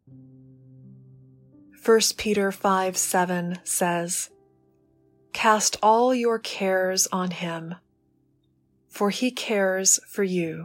1 Peter 5:7 says, "Cast all your cares on him, for he cares for you."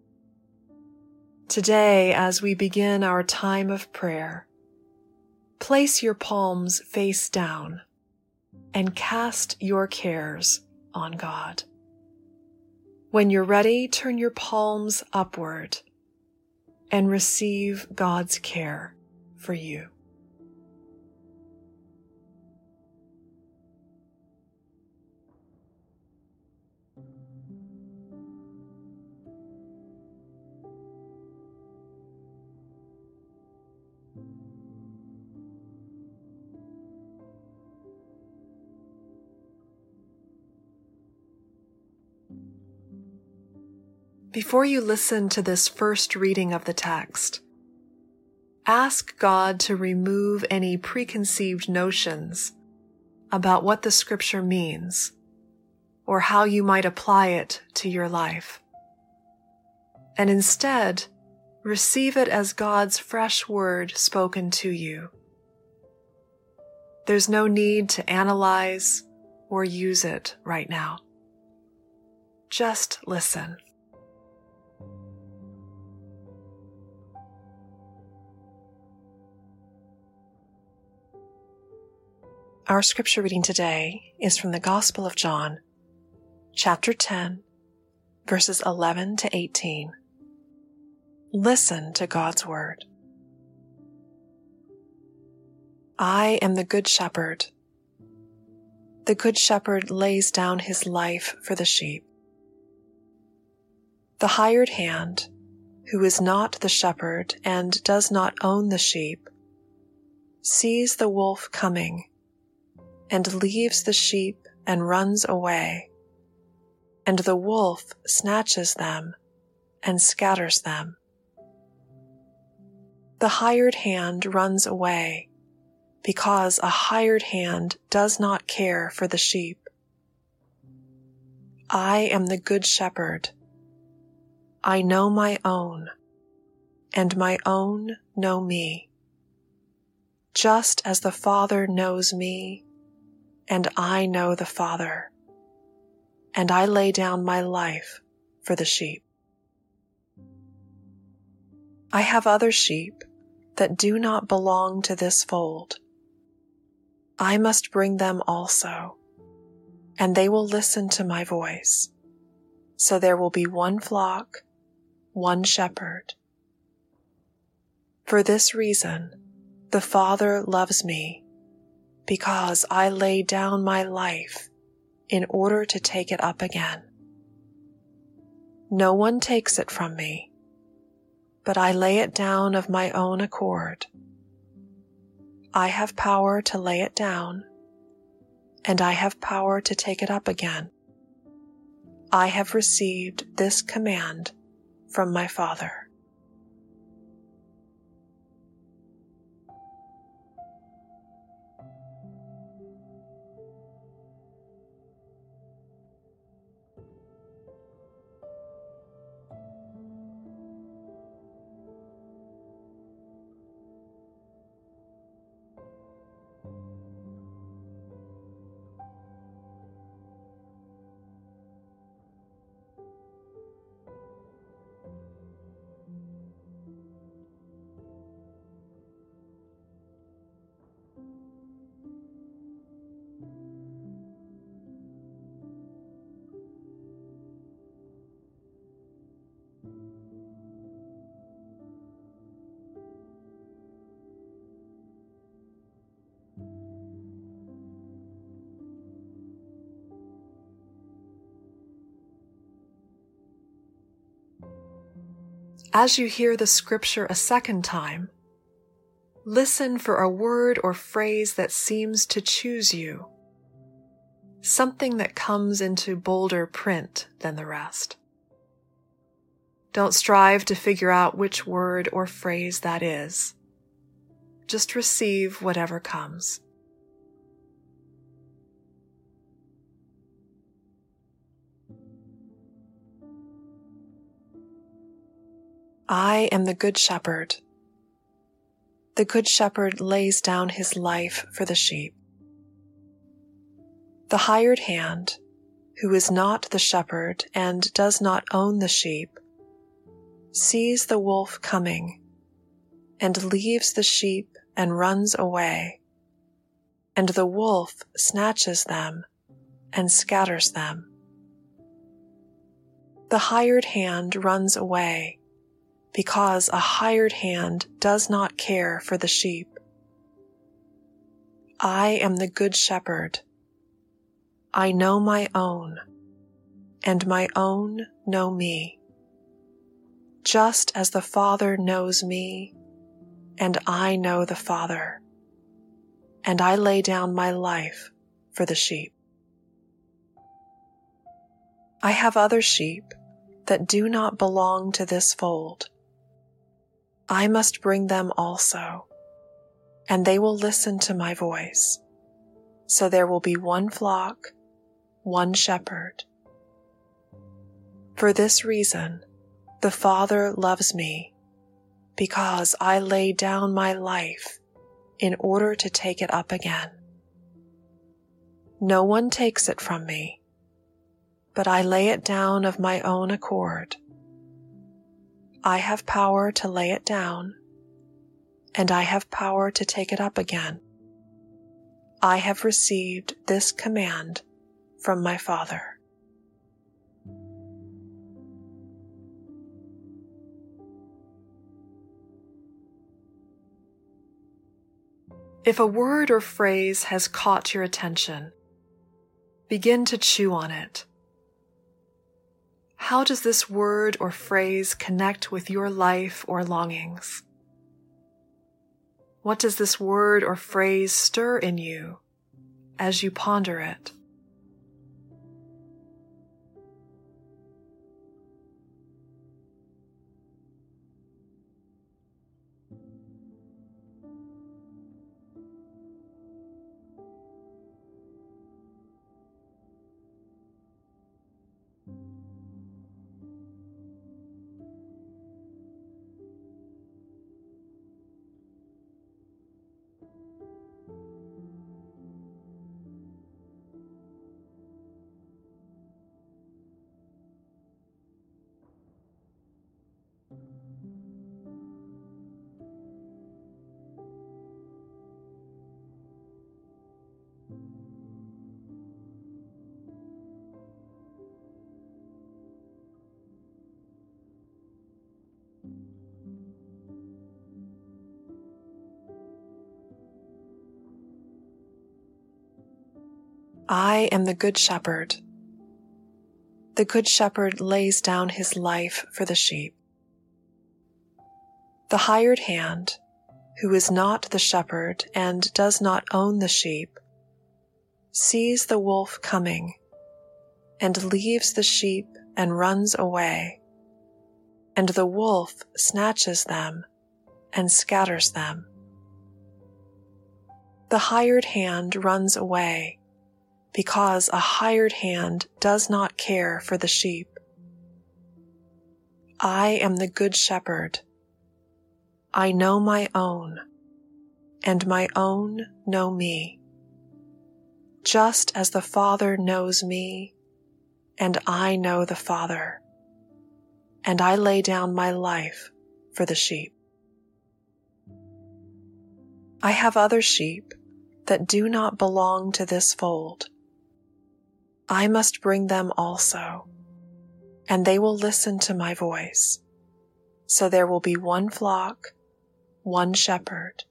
Today, as we begin our time of prayer, place your palms face down and cast your cares on God. When you're ready, turn your palms upward and receive God's care for you. Before you listen to this first reading of the text, ask God to remove any preconceived notions about what the scripture means or how you might apply it to your life. And instead, receive it as God's fresh word spoken to you. There's no need to analyze or use it right now. Just listen. Our scripture reading today is from the Gospel of John, chapter 10, verses 11 to 18. Listen to God's word. I am the good shepherd. The good shepherd lays down his life for the sheep. The hired hand, who is not the shepherd and does not own the sheep, sees the wolf coming and leaves the sheep and runs away, and the wolf snatches them and scatters them. The hired hand runs away because a hired hand does not care for the sheep. I am the good shepherd. I know my own, and my own know me, just as the Father knows me, and I know the Father, and I lay down my life for the sheep. I have other sheep that do not belong to this fold. I must bring them also, and they will listen to my voice. So there will be one flock, one shepherd. For this reason, the Father loves me, because I lay down my life in order to take it up again. No one takes it from me, but I lay it down of my own accord. I have power to lay it down, and I have power to take it up again. I have received this command from my Father. As you hear the scripture a second time, listen for a word or phrase that seems to choose you, something that comes into bolder print than the rest. Don't strive to figure out which word or phrase that is. Just receive whatever comes. I am the good shepherd. The Good Shepherd lays down his life for the sheep. The hired hand, who is not the shepherd and does not own the sheep, sees the wolf coming and leaves the sheep and runs away, and the wolf snatches them and scatters them. The hired hand runs away because a hired hand does not care for the sheep. I am the Good Shepherd. I know my own, and my own know me, just as the Father knows me, and I know the Father, and I lay down my life for the sheep. I have other sheep that do not belong to this fold. I must bring them also, and they will listen to my voice. So there will be one flock, one shepherd. For this reason, the Father loves me, because I lay down my life in order to take it up again. No one takes it from me, but I lay it down of my own accord. I have power to lay it down, and I have power to take it up again. I have received this command from my Father. If a word or phrase has caught your attention, begin to chew on it. How does this word or phrase connect with your life or longings? What does this word or phrase stir in you as you ponder it? I am the Good Shepherd. The Good Shepherd lays down his life for the sheep. The hired hand, who is not the shepherd and does not own the sheep, sees the wolf coming and leaves the sheep and runs away, and the wolf snatches them and scatters them. The hired hand runs away because a hired hand does not care for the sheep. I am the Good Shepherd. I know my own, and my own know me, just as the Father knows me, and I know the Father, and I lay down my life for the sheep. I have other sheep that do not belong to this fold. I must bring them also, and they will listen to my voice. So there will be one flock, one shepherd.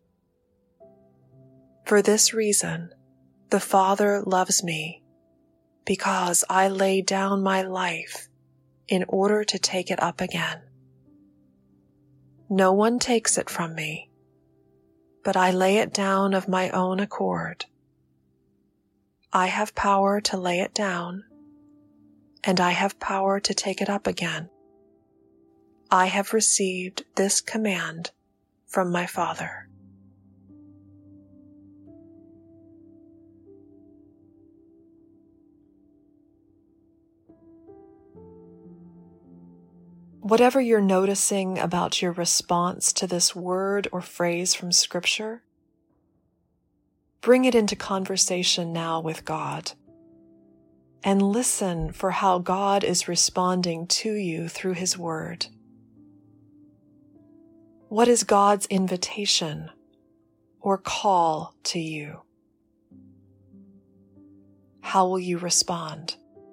For this reason, the Father loves me, because I lay down my life in order to take it up again. No one takes it from me, but I lay it down of my own accord. I have power to lay it down, and I have power to take it up again. I have received this command from my Father. Whatever you're noticing about your response to this word or phrase from Scripture, bring it into conversation now with God, and listen for how God is responding to you through His Word. What is God's invitation or call to you? How will you respond?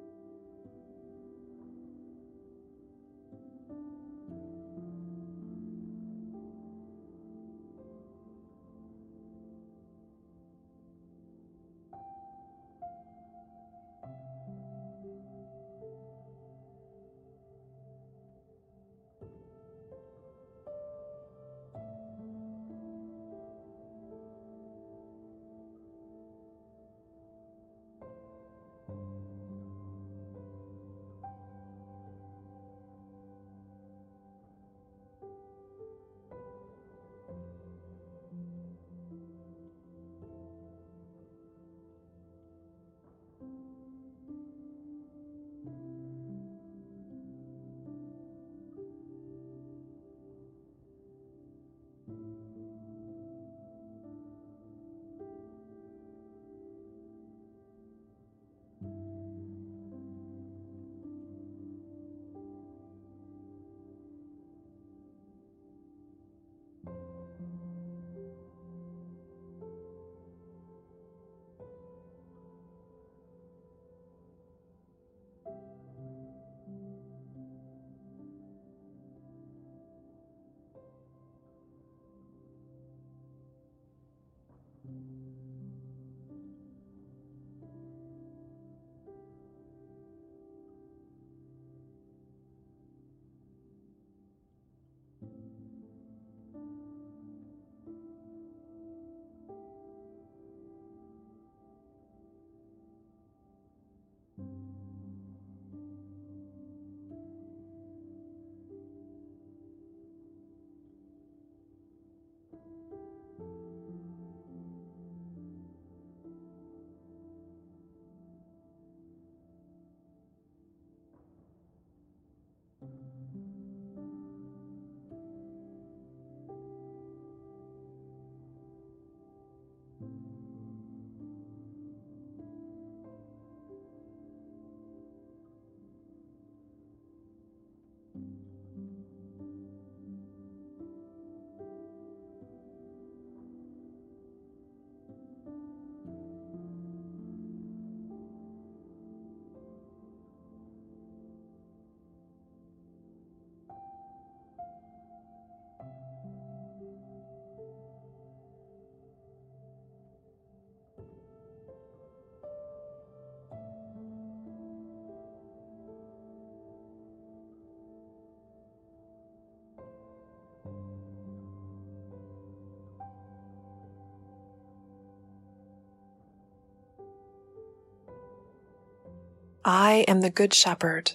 I am the Good Shepherd.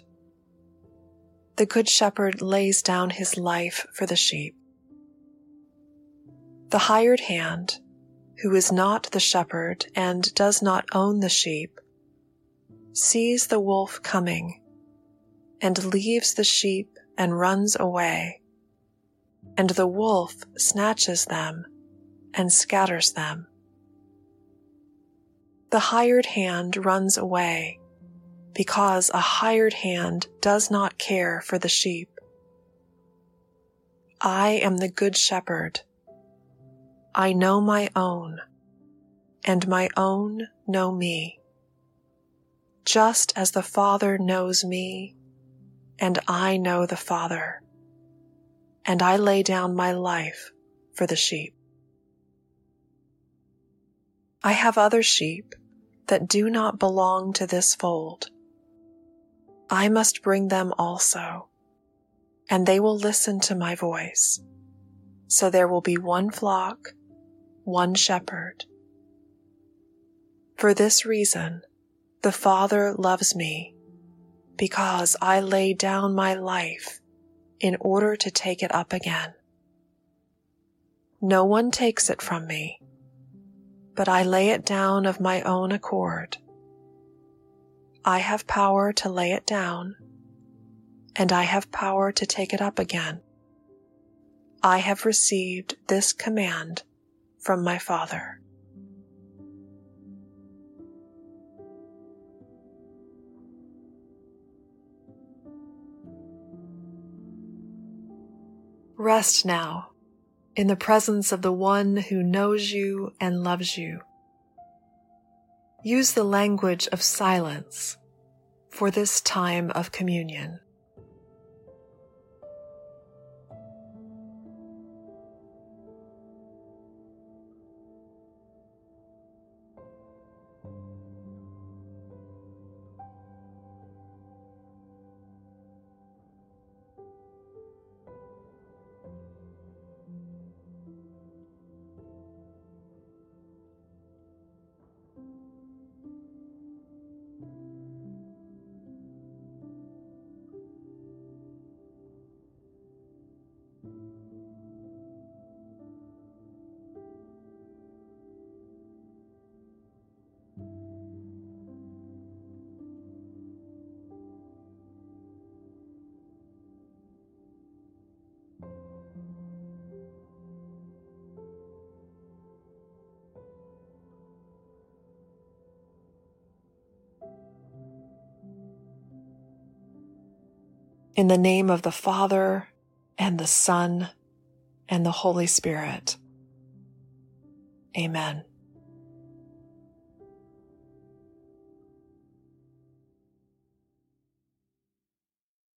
The Good Shepherd lays down his life for the sheep. The hired hand, who is not the shepherd and does not own the sheep, sees the wolf coming and leaves the sheep and runs away, and the wolf snatches them and scatters them. The hired hand runs away because a hired hand does not care for the sheep. I am the Good Shepherd. I know my own, and my own know me, just as the Father knows me, and I know the Father, and I lay down my life for the sheep. I have other sheep that do not belong to this fold. I must bring them also, and they will listen to my voice. So there will be one flock, one shepherd. For this reason, the Father loves me, because I lay down my life in order to take it up again. No one takes it from me, but I lay it down of my own accord. I have power to lay it down, and I have power to take it up again. I have received this command from my Father. Rest now in the presence of the one who knows you and loves you. Use the language of silence for this time of communion. In the name of the Father, and the Son, and the Holy Spirit. Amen.